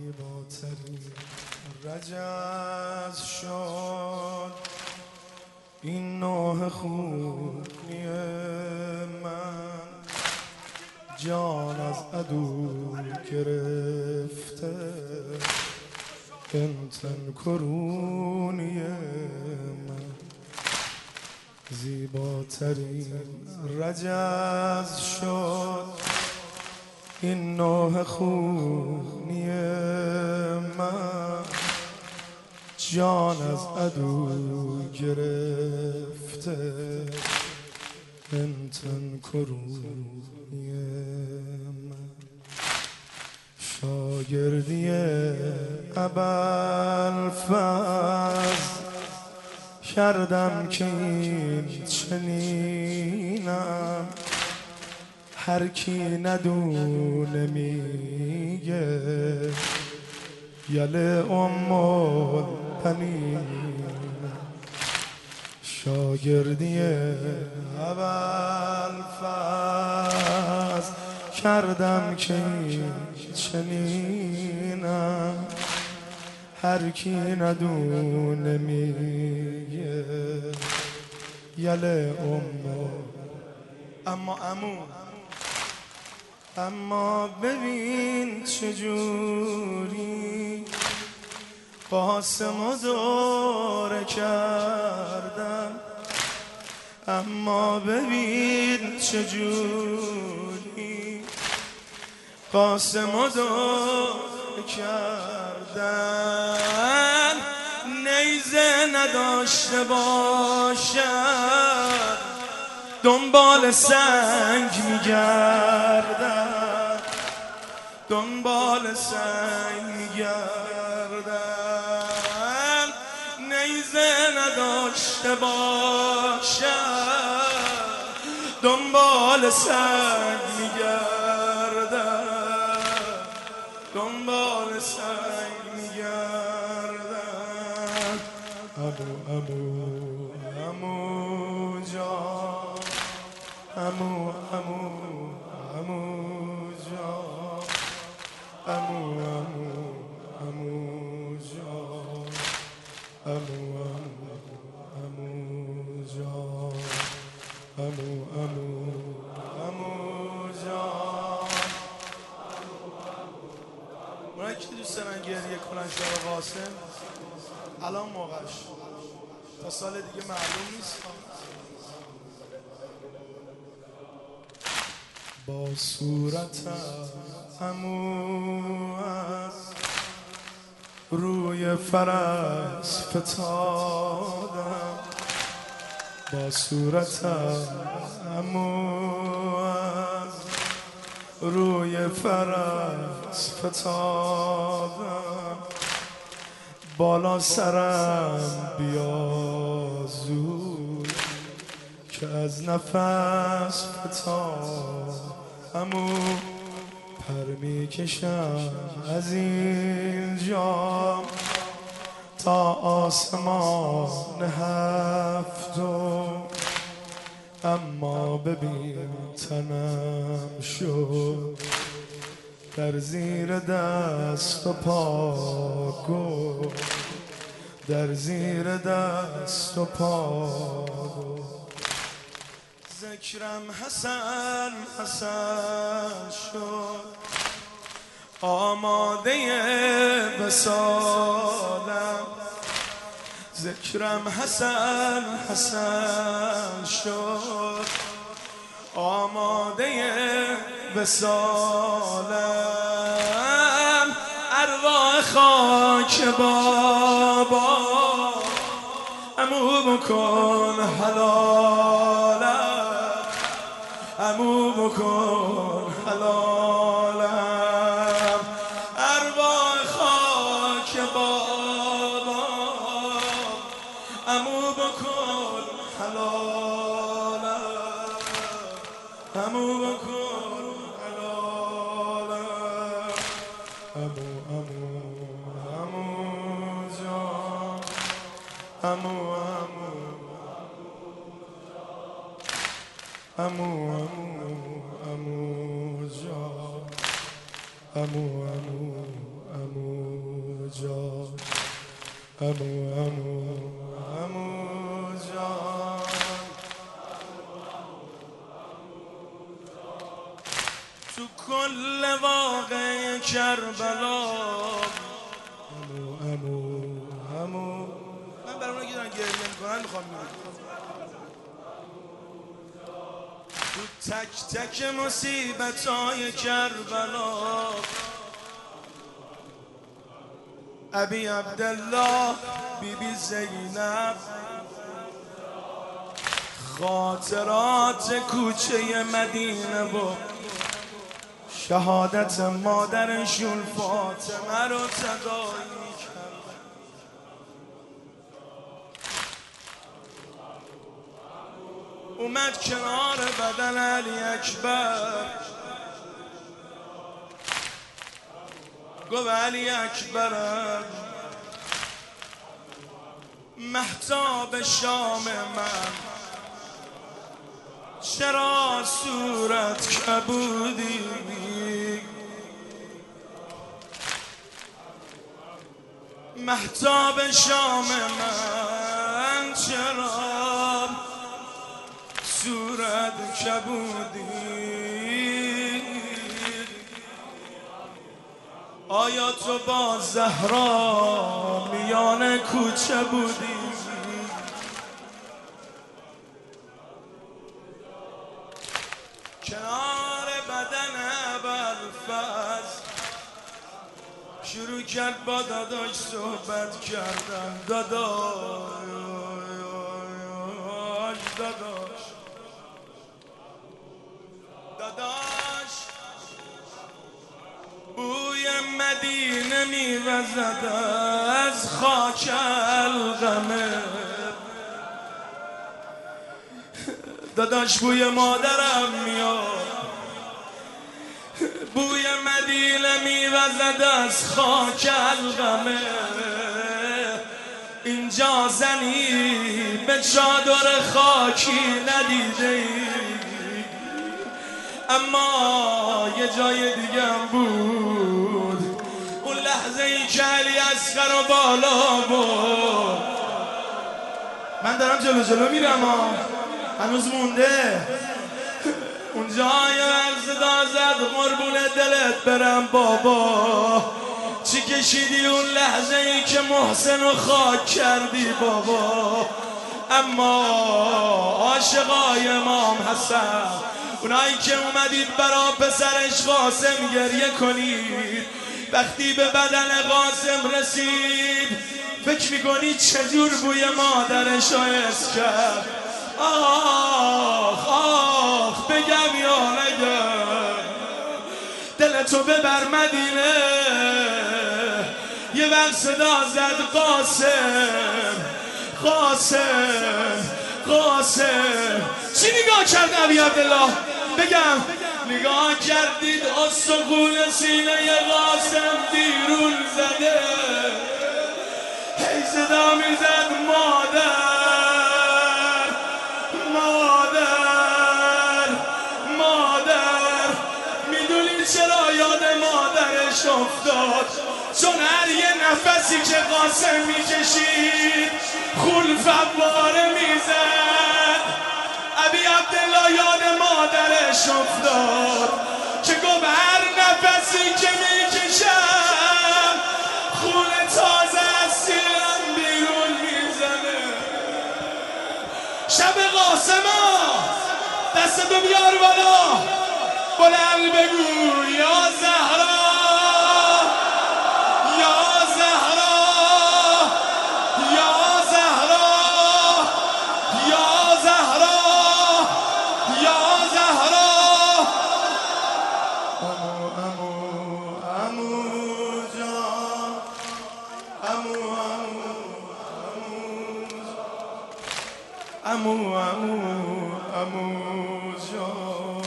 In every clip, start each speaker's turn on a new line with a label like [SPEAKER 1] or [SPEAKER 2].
[SPEAKER 1] زیباترین رجز شد این نوح خونی من، جان از عدو گرفته بنتن کرونی من. زیباترین رجز شد این نوح خونی من، جان از عدو گرفته بنتن کرونی من. شاگردی ابوالفضل کردم که این چنینم، هر کی ندونه میگه یله ام البنین. شاگردی ابوالفضل کردم که این چنینم، هر کی ندونه میگه یله ام. اما ببین چجوری قاسمو دوره کردم، اما ببین چجوری قاسمو دوره کردن. نیزه نداشته باشد دنبال سنگ میگردن، دنبال سنگ میگردن. نیزه نداشته باشد دنبال سنگ میگردن، دنبال سنگ میگردن. امو جان، امو جان، امو جان، امو جان، امو جان. اونایی که دوست دارن گریه کنن شب قاسم الان موقعش، تا سال دیگه معلوم نیست. با صورتم عمو از روی فرس فتادم، با صورتم عمو از روی فرس فتادم. بالا سرم بیا زود که از نفس فتادم. عمو پر میکشم از اینجا تا آسمان هفتم، اما ببین تنم شد در زیر دست و پا گم، در زیر دست و پا گم. ذکرم حسن شد آماده وصالم، ذکرم حسن شد آماده وصالم. ارواح خاک بابا عمو بکن حلالم، عمو بکن حلالم. ارواح خاک بابا عمو بکن حلالم، عمو بکن حلالم. عمو جان، عمو جان، امو جان، امو جان، تو کل واقع کربلا امو من برای اونایی که دارن گریه میکنن میخوام میگم تو تک تک مصیبتای کربلا ابی عبدالله بیبی زینب خاطرات کوچه مدینه و شهادت مادرشون فاطمه رو تداعی کرد. اومد کنار بدن علی اکبر گفت علی اکبرم مهتاب شام من چرا صورت کبودی مهتاب شام من چرا صورت کبودی آیا تو با زهرا میان کوچه بودی کنار بدن ابوالفضل شروع کرد با داداش صحبت کردن داداش بوی مدینه میوزد از خاک القمه داداش بوی مادرم میاد بوی مدینه میوزد از خاک القمه اینجا زنی به چادر خاکی ندیده ای اما یه جای دیگه بود اون لحظه ای که علی اصغر و بالا بود من دارم جلو میرم هنوز مونده اونجا یه صدا زد قربون دلت برم بابا چی کشیدی اون لحظه ای که محسن رو خاک کردی بابا اما عاشقای امام حسن اونایی که اومدید برا پسرش قاسم گریه کنید وقتی به بدن قاسم رسید فکر میکنید چجور بوی مادرش رو حس کرد آخ بگم یا نگم دلتو ببر مدینه یه وقت صدا زد قاسم چی نگاه کرد ابی عبدالله بگم نگاه کردید استخون سینه قاسم بیرون زده هی صدا میزد مادر میدونی چرا یاد مادرش افتاد چون هر یه نفسی که قاسم میکشید خون فواره میزد ابی عبدالله یاد مادرش افتاد که گفت هر نفسی که میکشم خون تازه از سینم بیرون میزنه شب قاسما دستتو بیار بالا بلند بگو یا زهرا یا زهرا یا زهرا یا زهرا یا زهرا امو جان امو جان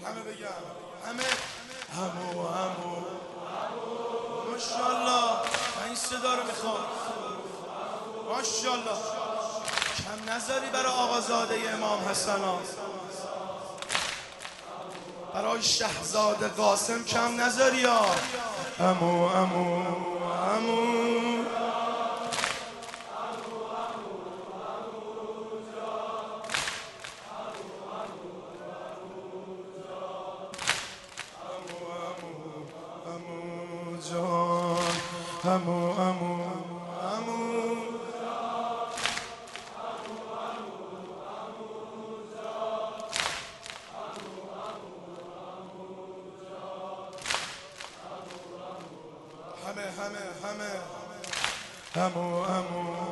[SPEAKER 1] همه بگم همه همو ماشاءالله. من این صدا رو میخوام ماشاءالله. کم نذاری برای آقازاده امام حسن ها، برای شهزاده قاسم کم نذاری ها. امو جان، امو همه